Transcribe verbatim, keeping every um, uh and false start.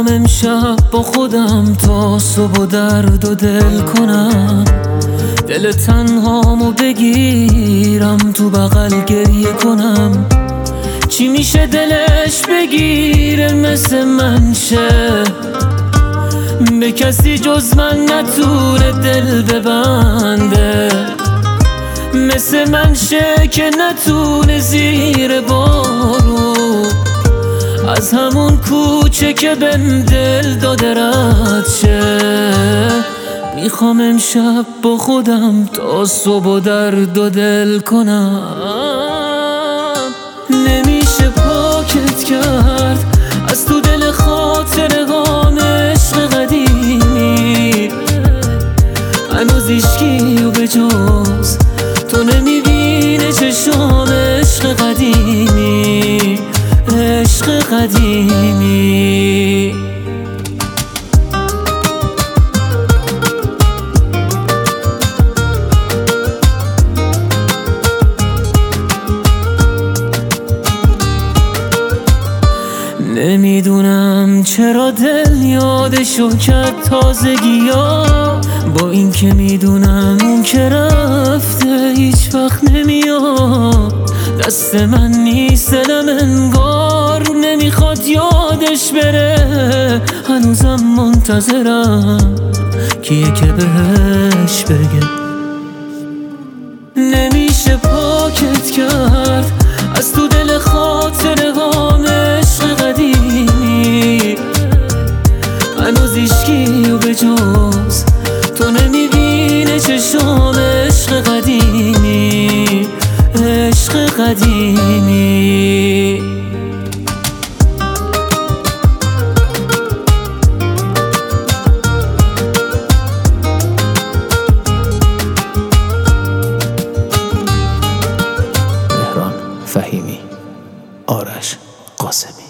امشب با خودم تا صبح و درد و دل کنم، دل تنهامو بگیرم تو بغل گریه کنم. چی میشه دلش بگیره مثل من شه، به کسی جز من نتونه دل ببنده، مثل من شه که نتونه زیر بارو از همون کوچه که بهم دل داده رد شه. میخوام امشب با خودم تا صبح و درد و دل کنم. نمیشه پاکت کرد از تو دل خاطره هام عشق قدیمی، هنوز هیچکی و به جز تو نمیبینه چشام عشق قدیمی، عشق قدیمی. نمیدونم چرا دل یادشو کرد تازگی ها، با این که میدونم اون که رفته هیچ وقت نمیاد. دست من نیست دلم انگار نمیخواد یادش بره، هنوزم منتظرم کیه که بهش بگه. نمیشه پاکت کرد از تو دل خاطره هام عشق قدیمی، هنوز هیچکی و به جز تو نمیبینه چشام عشق قدیمی، عشق قدیمی. مهران فهیمی، آرش قاسمی.